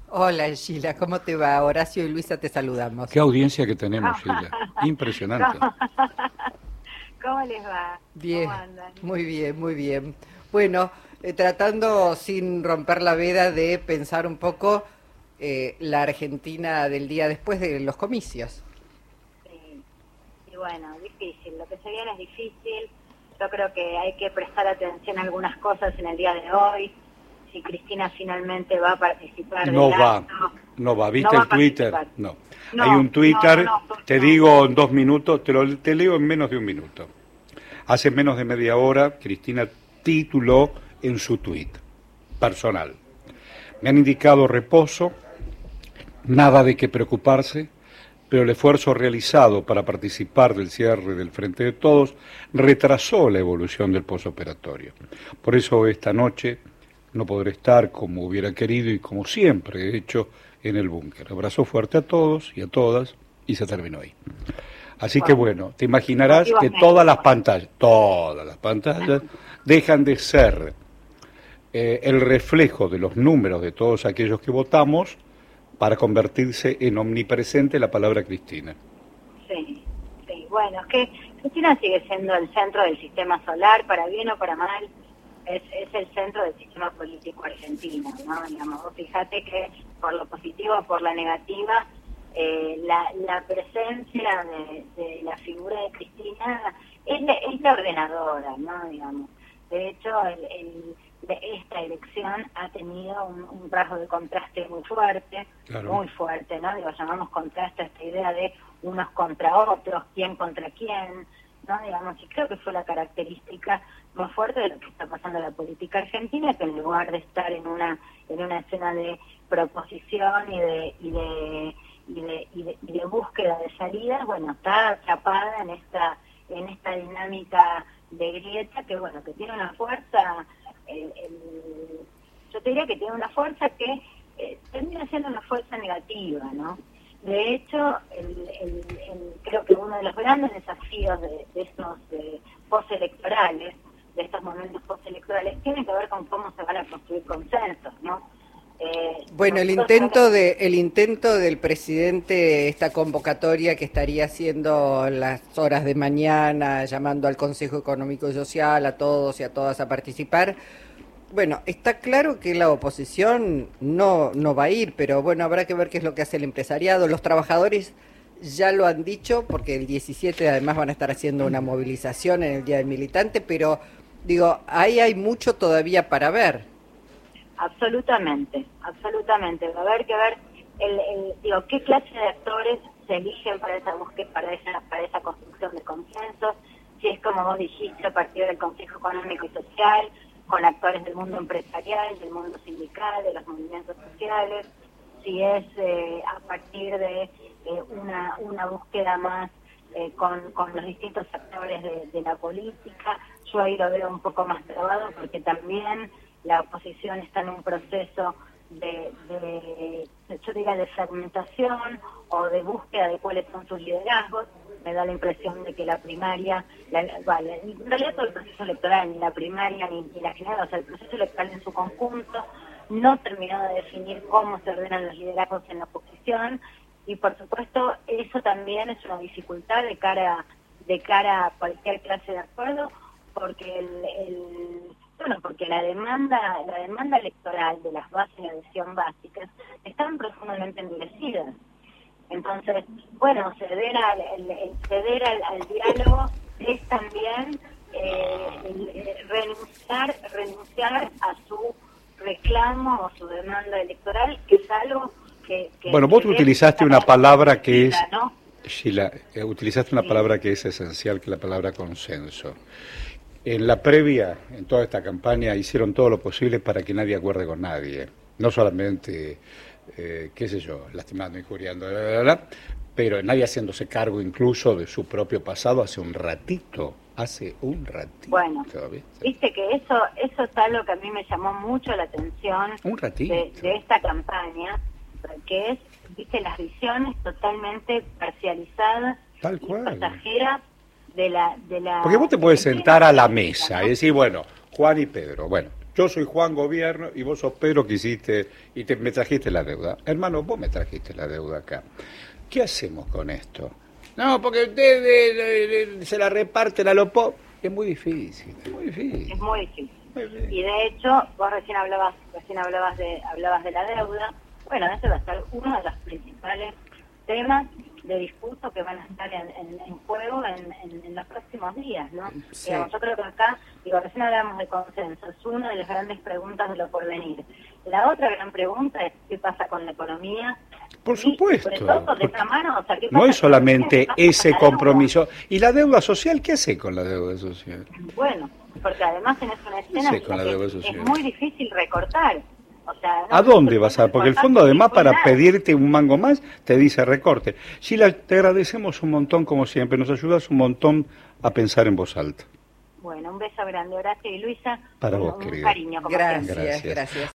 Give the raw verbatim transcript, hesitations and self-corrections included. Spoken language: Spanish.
Hola Sheila, ¿cómo te va? Horacio y Luisa te saludamos. Qué audiencia que tenemos, Sheila. Impresionante. ¿Cómo, ¿Cómo les va? ¿Cómo Bien, andan? muy bien, muy bien. Bueno, eh, tratando sin romper la veda de pensar un poco eh, la Argentina del día después de los comicios. Sí, y bueno, difícil. Lo que se viene es difícil. Yo creo que hay que prestar atención a algunas cosas en el día de hoy. Si Cristina finalmente va a participar No del va, acto. no va. No ¿Viste va el a Twitter? participar. No. Hay No, un no, no, Twitter, no, te no. digo en dos minutos, te lo te leo en menos de un minuto. Hace menos de media hora, Cristina tituló en su tuit personal: me han indicado reposo, nada de qué preocuparse, pero el esfuerzo realizado para participar del cierre del Frente de Todos retrasó la evolución del posoperatorio. Por eso esta noche no podré estar como hubiera querido y como siempre he hecho en el búnker. Abrazo fuerte a todos y a todas y se terminó ahí. Así que Bueno, bueno, te imaginarás motivos que todas las médicos. pantallas, todas las pantallas dejan de ser eh, el reflejo de los números de todos aquellos que votamos para convertirse en omnipresente la palabra Cristina. Sí, sí. Bueno, es que Cristina sigue siendo el centro del sistema solar, para bien o para mal. Es, es el centro del sistema político argentino, ¿no? Digamos, vos fíjate que por lo positivo o por la negativa, eh, la, la presencia de, de la figura de Cristina es la, es la ordenadora, ¿no? Digamos. De hecho, el, el, de esta elección ha tenido un, un rasgo de contraste muy fuerte, Claro. muy fuerte, ¿no? Digo, llamamos contraste a esta idea de unos contra otros, quién contra quién, ¿no? Digamos, y creo que fue la característica más fuerte de lo que está pasando en la política argentina, que en lugar de estar en una en una escena de proposición y de y de y de, y de, y de búsqueda de salidas, bueno, está atrapada en esta en esta dinámica de grieta que, bueno, que tiene una fuerza, el, el, yo te diría que tiene una fuerza que eh, termina siendo una fuerza negativa, ¿no? De hecho, el, el, el, creo que uno de los grandes desafíos de, de estos eh, postelectorales, de estos momentos postelectorales, tiene que ver con cómo se van a construir consensos, ¿no? Eh, Bueno, el nosotros intento ahora, de, el intento del presidente, esta convocatoria que estaría haciendo las horas de mañana, llamando al Consejo Económico y Social, a todos y a todas a participar. Bueno, está claro que la oposición no, no va a ir, pero bueno, habrá que ver qué es lo que hace el empresariado. Los trabajadores ya lo han dicho, porque el diecisiete además van a estar haciendo una movilización en el Día del Militante, pero digo, ahí hay mucho todavía para ver. absolutamente, absolutamente. Va a haber que ver, el, el, digo, qué clase de actores se eligen para esa búsqueda, para esa, para esa construcción de consensos, si es como vos dijiste, a partir del Consejo Económico y Social, con actores del mundo empresarial, del mundo sindical, de los movimientos sociales, si es eh, a partir de eh, una, una búsqueda más eh, con, con los distintos actores de, de la política. Yo ahí lo veo un poco más trabado porque también la oposición está en un proceso de, de, yo diría, de fragmentación o de búsqueda de cuáles son sus liderazgos. Me da la impresión de que la primaria, la, vale, en realidad todo el proceso electoral, ni la primaria ni, ni la general, o sea, el proceso electoral en su conjunto, no terminó de definir cómo se ordenan los liderazgos en la oposición, y por supuesto eso también es una dificultad de cara de cara a cualquier clase de acuerdo, porque el, el bueno, porque la demanda la demanda electoral de las bases de adhesión básicas están profundamente endurecidas. Entonces, bueno, ceder al, el, el ceder al, al diálogo es también eh, el, el renunciar, renunciar a su reclamo o su demanda electoral, que es algo que... que Bueno, vos que utilizaste está una palabra que es, ¿no? Sheila, eh, utilizaste una Sí. palabra que es esencial, que es la palabra consenso. En la previa, en toda esta campaña, hicieron todo lo posible para que nadie acuerde con nadie. No solamente, eh, qué sé yo, lastimando, injuriando, bla, bla, bla, pero nadie haciéndose cargo incluso de su propio pasado hace un ratito. Hace un ratito. Bueno, ¿viste? viste que eso eso es algo que a mí me llamó mucho la atención Un ratito. de, de esta campaña, que es, viste, las visiones totalmente parcializadas Tal y cual. pasajeras de la de la Porque vos te de puedes la sentar a la política, mesa ¿no? y decir, bueno, Juan y Pedro, bueno, yo soy Juan Gobierno y vos sos Pedro que hiciste y te, me trajiste la deuda. Hermano, vos me trajiste la deuda acá. ¿Qué hacemos con esto? No, porque usted eh, eh, se la reparten a los pobres. Es muy difícil, es muy difícil. Es muy difícil. Y de hecho, vos recién hablabas, recién hablabas de, hablabas de la deuda. Bueno, ese va a ser uno de los principales temas de discurso que van a estar en, en, en juego en, en, en los próximos días, ¿no? Sí. Digamos, yo creo que acá, digo, recién hablamos de consenso, es una de las grandes preguntas de lo porvenir. La otra gran pregunta es qué pasa con la economía. Por Y, supuesto. sobre todo, de esta mano, o sea, ¿qué No pasa es con- solamente qué pasa ese con la deuda? compromiso. ¿Y la deuda social? ¿Qué hace con la deuda social? Bueno, porque además tenés una escena Sí, en con la que deuda es social. muy difícil recortar. O sea, ¿A no- dónde no vas se a? puede Porque el recortar fondo, además, para nada. pedirte un mango más, te dice recorte. Sheila, te agradecemos un montón, como siempre. Nos ayudas un montón a pensar en voz alta. Bueno, un beso grande, Horacio y Luisa. Para un, vos, un querida. cariño, como siempre. Gracias, Gracias. gracias.